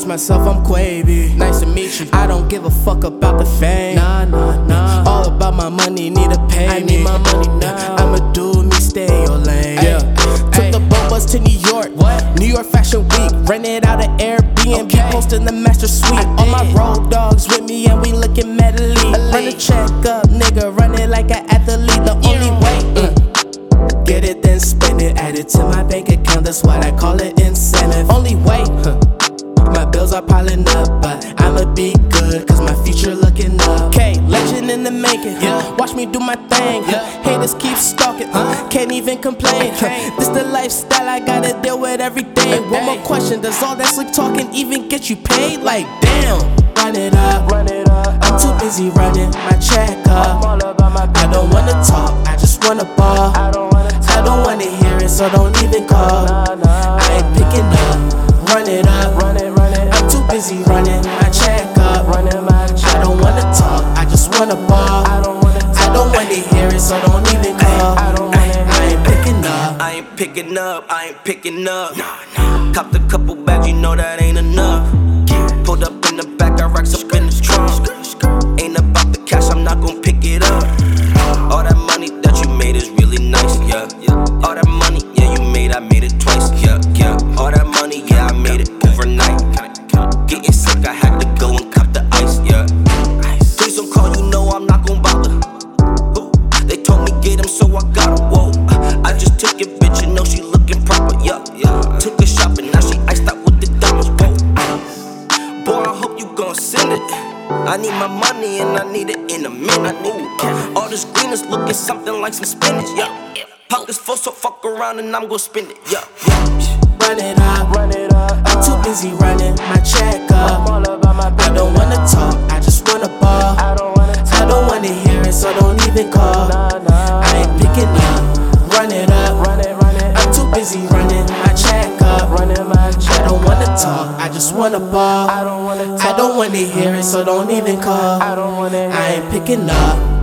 myself, I'm Quavy. Nice to meet you. I don't give a fuck about the fame. Nah. All about my money, need to pay me. I need my money now. I'ma do me, stay your lane. Yeah. Took the boat bus to New York. New York Fashion Week. Rented out an Airbnb. Posted the master suite. All my road dogs with me and we looking mad elite. Run a check up, nigga. Run it like an athlete. The only way. Get it, then spend it. Add it to my bank account. That's why I call it incentive. Only way. My bills are piling up, but I'ma be good, cause my future looking up. K, legend in the making, watch me do my thing. Haters keep stalking, can't even complain. This the lifestyle I gotta deal with every day. One more question, does all that slick talking even get you paid? Like damn, run it up. I'm too busy running my check up. I don't wanna talk, I just wanna ball. I don't wanna hear it, so don't even call. I ain't picking up, run it up. I'm too busy running my check up. I don't wanna talk, I just wanna ball. I don't wanna hear it, so don't even call. I ain't picking up. I ain't picking up. Copped a couple bags, you know that ain't enough. Pulled up in the back, I racks up in the trunk. Ain't about the cash, I'm not gon' pick it up. All that money that you made is really nice, yeah. All that money, yeah, you made, I made it twice, yeah. All that money, yeah, I made it overnight. Getting sick, I had to go and cop the ice, yeah. Please don't call, you know I'm not gon' bother. They told me get him, so I got him, whoa. I just took it, bitch, you know she looking proper, yeah. Took her shopping, now she iced out with the diamonds, whoa. Boy, I hope you gon' send it. I need my money and I need it in a minute. All this green is looking something like some spinach, yeah. Pockets full, so fuck around and I'm gon' spend it, yeah. Run it up. I'm too busy running my check up. I don't wanna talk, I just wanna ball. I don't wanna hear it, so don't even call. I ain't picking up, run it up. I'm too busy running my check up. I don't wanna talk, I just wanna ball. I don't wanna hear it, so don't even call. I ain't picking up.